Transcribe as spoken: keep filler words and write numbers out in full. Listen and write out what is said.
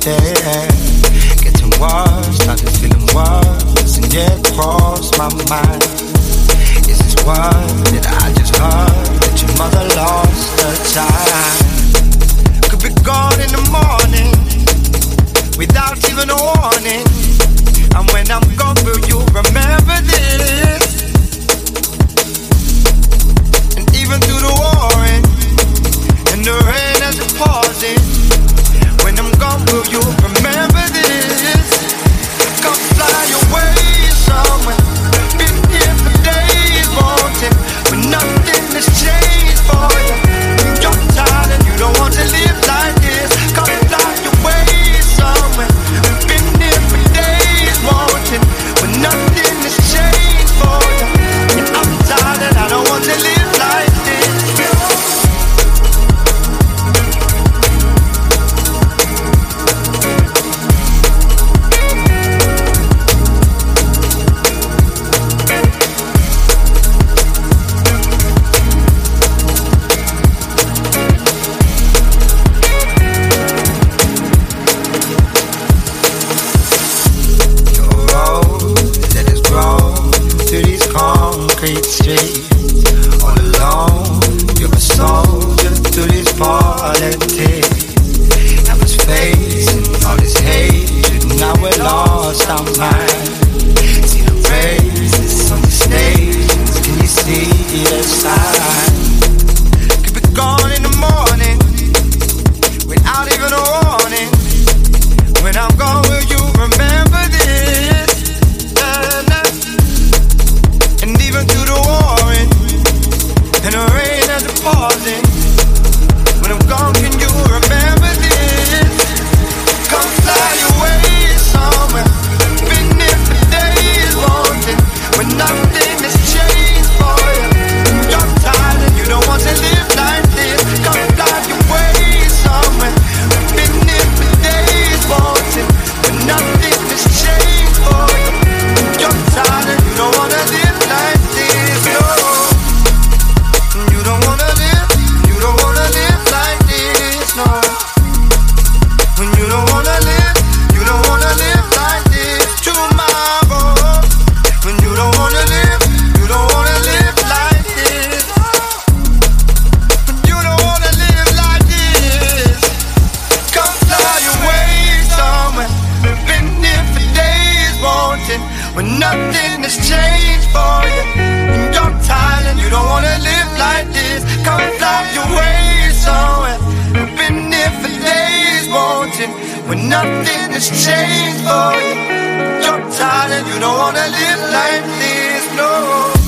yeah. Getting worse, started feeling worse, and yeah, it crossed my mind. Is this word that I just heard, that your mother lost her child? Could be gone in the morning, without even a warning. And when I'm gone, will you remember this? And even through the warring and the rain as it pausing, when I'm gone, will you remember this? Come fly away somewhere, been here for days wanting, but nothing has changed for you. You're tired and you don't want to live like this. Come fly away somewhere, been here for days wanting, but nothing has changed for you. Yeah, I'm tired and I don't want to live like this. Concrete streets, all alone, you're a soldier through this politics. I was facing all this hatred, now we're lost our mind. See the races on the stations, can you see the sign? Could be gone in the morning, without even a warning. When I'm gone, will you remember this? And even through the warring and the rain as it pausing, when I'm gone, can you remember this? Come fly away somewhere, been here for days wanting, but nothing has changed for you. You're tired and you don't want to live like this. Come fly away somewhere, been here for days wanting, but nothing has changed for you. You're tired and you don't want to live like this, no. You don't wanna live, you don't wanna live like this, no. When you don't wanna live, you don't wanna live like this tomorrow. When you don't wanna live, you don't wanna live like this. When you don't wanna live like this, come fly away somewhere. Been here for days wanting, when nothing has changed for you. And you're tired and you don't wanna live like this. Come fly away somewhere. I've been here for days wanting, when nothing has changed for you. You're tired and you don't wanna live like this, no.